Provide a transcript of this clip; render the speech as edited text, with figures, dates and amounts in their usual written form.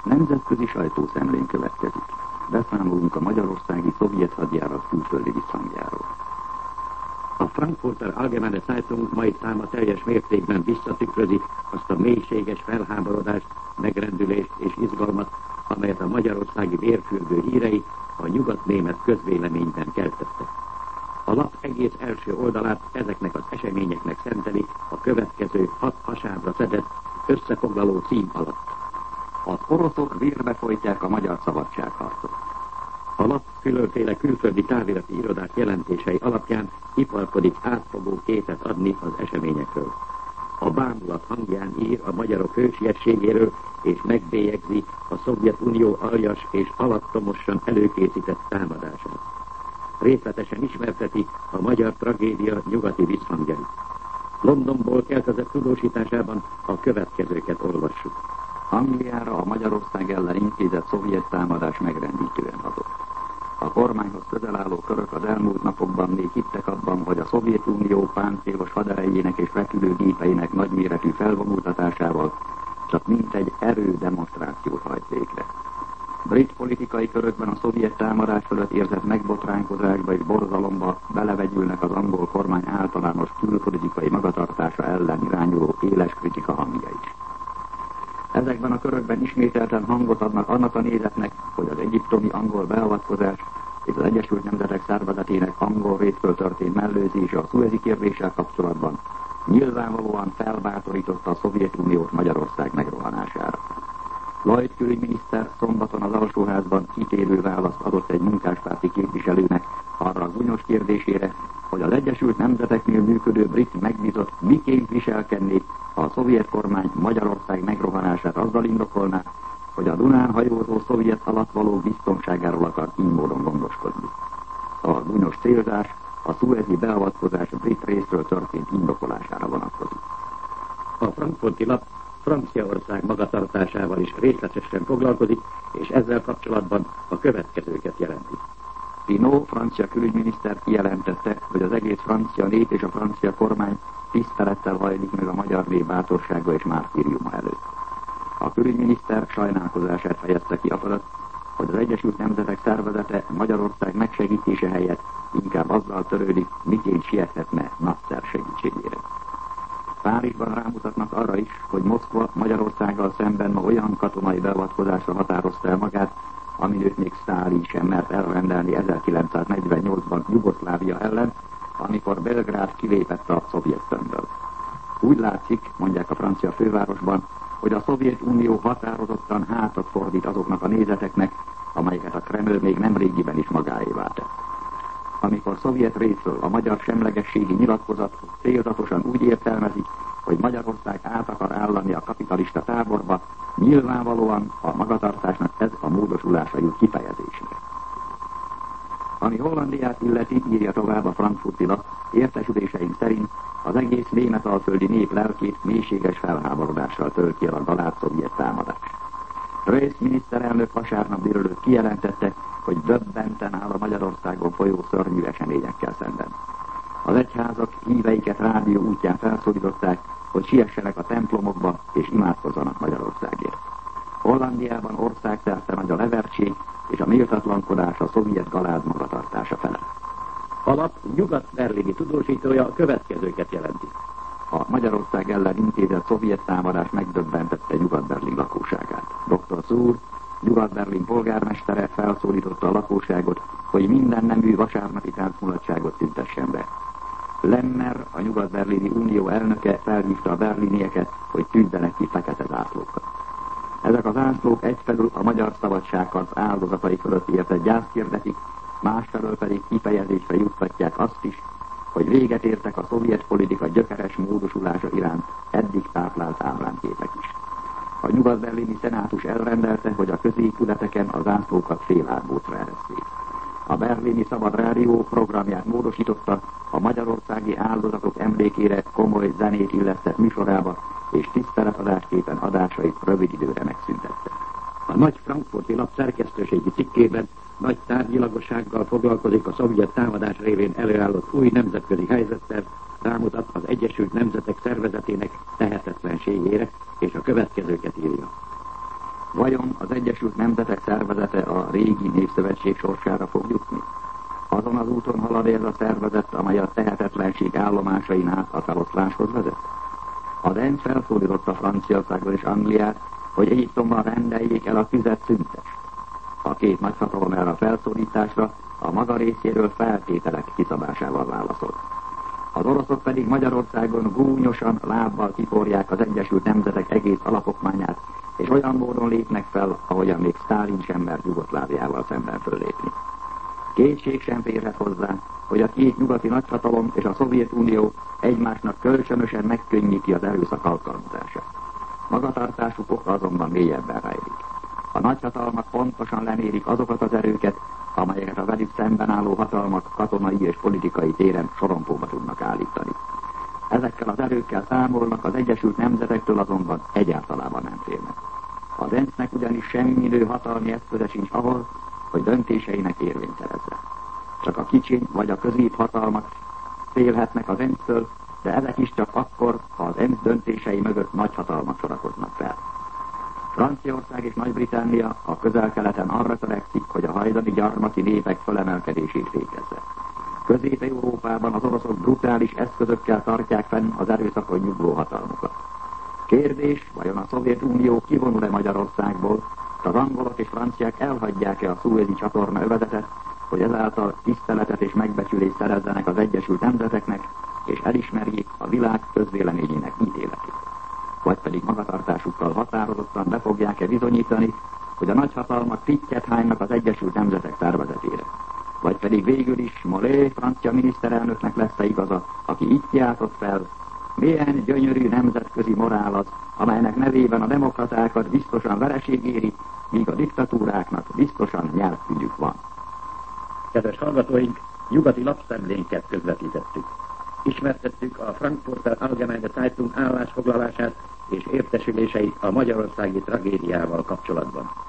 Nemzetközi sajtószemlén következik. Beszámolunk a magyarországi szovjet hadjárat külföldi visszhangjáról. A Frankfurter Allgemeine Zeitung mai száma teljes mértékben visszatükrözi azt a mélységes felháborodást, megrendülést és izgalmat, amelyet a magyarországi vérfürdő hírei a nyugatnémet közvéleményben keltettek. A lap egész első oldalát ezeknek az eseményeknek szenteli a következő 6 hasábra szedett, összefoglaló cím alatt. Az oroszok vérbe folytják a magyar szabadságharcot. A lap különféle külföldi távirati irodák jelentései alapján iparkodik átfogó képet adni az eseményekről. A bámulat hangján ír a magyarok hősiességéről és megbélyegzi a Szovjetunió aljas és alattomosan előkészített támadását. Részletesen ismerteti a magyar tragédia nyugati visszhangjait. Londonból keltezett tudósításában a következőket olvassuk. Angliára a Magyarország ellen intézett szovjet támadás megrendítően hatott. A kormányhoz közel álló körök az elmúlt napokban még hittek abban, hogy a Szovjetunió páncélos haderejének és repülőgépeinek nagyméretű felvonultatásával csak mintegy erődemonstrációt hajt végre. Brit politikai körökben a szovjet támadás fölött érzett megbotránkozásba és borzalomba belevegyülnek az angol kormány általános külpolitikai magatartása ellen irányuló éles kritika hangja is. Ezekben a körökben ismételten hangot adnak annak a nézetnek, hogy az egyiptomi angol beavatkozás és az Egyesült Nemzetek Szervezetének angol részről történt mellőzése a szuezi kérdéssel kapcsolatban nyilvánvalóan felbátorította a Szovjetuniót Magyarország megrohanására. Lloyd külügyminiszter szombaton az alsóházban kitérő választ adott egy munkáspárti képviselőnek arra az gúnyos kérdésére, hogy az Egyesült Nemzeteknél működő brit megbízott miként viselkedné, ha a szovjet kormány Magyarország megrohanását azzal indokolná, hogy a Dunán hajózó szovjet alatt való biztonságáról akar így módon gondoskodni. A gúnyos célzás a szuezi beavatkozás brit részről történt indokolására vonatkozik. A frankfurti lap Franciaország magatartásával is részletesen foglalkozik, és ezzel kapcsolatban a következőket jelenti. Pinot francia külügyminiszter kijelentette, hogy az egész francia nép és a francia kormány tisztelettel hajlik meg a magyar nép bátorsága és mártíriuma előtt. A külügyminiszter sajnálkozását fejezte ki afölött, hogy az Egyesült Nemzetek Szervezete Magyarország megsegítése helyett inkább azzal törődik, miként siethetne Nasser segítségére. Párizsban rámutatnak arra is, hogy Moszkva Magyarországgal szemben ma olyan katonai beavatkozásra határozta el magát, aminőt még Sztálin sem mert elrendelni 1948-ban Jugoszlávia ellen, amikor Belgrád kilépett a Szovjetből. Úgy látszik, mondják a francia fővárosban, hogy a Szovjetunió határozottan hátat fordít azoknak a nézeteknek, amelyeket a Kreml még nemrégiben is magáévá tett. Amikor szovjet részről a magyar semlegességi nyilatkozat célzatosan úgy értelmezik, hogy Magyarország át akar állani a kapitalista táborba, nyilvánvalóan a magatartásnak ez a módosulása jut kifejezésére. Ami Hollandiát illeti, írja tovább a frankfurti lap, értesüléseink szerint az egész németalföldi nép lelkét mélységes felháborodással tölt ki a galád szovjet támadás. Reuss miniszterelnök vasárnap délelőtt kijelentette, hogy döbbenten áll a Magyarországon folyó szörnyű eseményekkel szemben. Az egyházak híveiket rádió útján felszólították, hogy siessenek a templomokba és imádkozzanak Magyarországért. Hollandiában országszerte nagy a levertség és a méltatlankodás a szovjet galád magatartása fele. A lap nyugat-berlini tudósítója a következőket jelenti. A Magyarország ellen intézett szovjet támadás megdöbbentette Nyugat-Berlin lakóságát. Dr. Szúr, Nyugat-Berlin polgármestere felszólította a lakóságot, hogy minden nemű vasárnapi táncmulatságot tüntessen be. Lemmer, a Nyugat-Berlini Unió elnöke felhívta a berlinieket, hogy tűzzenek ki fekete zászlókat. Ezek az zászlók egyfelől a magyar szabadságharc áldozatai fölött értett gyászt hirdetik, másfelől pedig kifejezésre juttatják azt is, hogy véget értek a szovjet politika gyökeres módosulása iránt eddig táplált ábránképek is. A nyugat-berlini szenátus elrendelte, hogy a középületeken a zászlókat félárbócra eresszék. A berlini Szabad Rádió programját módosította, a magyarországi áldozatok emlékére komoly zenét illesztett műsorába, és tiszteletadásképpen adásait rövid időre megszüntette. A nagy frankfurti lap szerkesztőségi cikkében nagy tárgyilagossággal foglalkozik a szovjet támadás révén előállott új nemzetközi helyzettel, rámutat az Egyesült Nemzetek Szervezetének tehetetlenségére, és a következőket írja. Vajon az Egyesült Nemzetek Szervezete a régi népszövetség sorsára fog jutni? Azon az úton halad ez a szervezet, amely a tehetetlenség állomásain át a feloszláshoz vezet? Az ENSZ felszólította Franciaországot és Angliát, hogy Egyiptomban rendeljék el a tüzet szüntest. A két nagyhatalom erre a felszólításra a maga részéről feltételek kiszabásával válaszolt. Az oroszok pedig Magyarországon gúnyosan lábbal kiforják az Egyesült Nemzetek egész alapokmányát, és olyan módon lépnek fel, ahogyan még Sztálin sem mert Jugoszláviával szemben föllépni. Kétség sem férhet hozzá, hogy a két nyugati nagyhatalom és a Szovjetunió egymásnak kölcsönösen megkönnyíti az erőszak alkalmazását. Magatartásuk oka azonban mélyebben rejlik. A nagyhatalmak pontosan lemérik azokat az erőket, amelyeket a velük szemben álló hatalmak katonai és politikai téren sorompóba tudnak állítani. Ezekkel az erőkkel számolnak, az Egyesült Nemzetektől azonban egyáltalában nem félnek. Az ENSZ-nek ugyanis semmi minő hatalmi eszköze sincs ahhoz, hogy döntéseinek érvényt szerezze. Csak a kicsiny vagy a középhatalmak félhetnek az ENSZ-től, de ezek is csak akkor, ha az ENSZ döntései mögött nagyhatalmak sorakoznak fel. Franciaország és Nagy-Britannia a Közel-Keleten arra törekszik, hogy a hajdani gyarmati népek fölemelkedését fékezze. Közép-Európában az oroszok brutális eszközökkel tartják fenn az erőszakon nyugvó hatalmukat. Kérdés, vajon a Szovjetunió kivonul-e Magyarországból, az angolok és franciák elhagyják-e a Szuezi csatorna övezetet, hogy ezáltal tiszteletet és megbecsülést szerezzenek az Egyesült Nemzeteknek, és elismerjék a világ közvéleményének ítéletét. Vagy pedig magatartásukkal határozottan be fogják-e bizonyítani, hogy a nagyhatalmak fittyet hánynak az Egyesült Nemzetek szervezetére. Vagy pedig végül is Molé francia miniszterelnöknek lesz-e igaza, aki itt kiáltott fel, milyen gyönyörű nemzetközi morál az, amelynek nevében a demokratákat biztosan vereség éri, míg a diktatúráknak biztosan nyelvügyük van. Kedves hallgatóink, nyugati lapszemlénket közvetítettük. Ismertettük a Frankfurter Allgemeine Zeitung állásfoglalását és értesüléseit a magyarországi tragédiával kapcsolatban.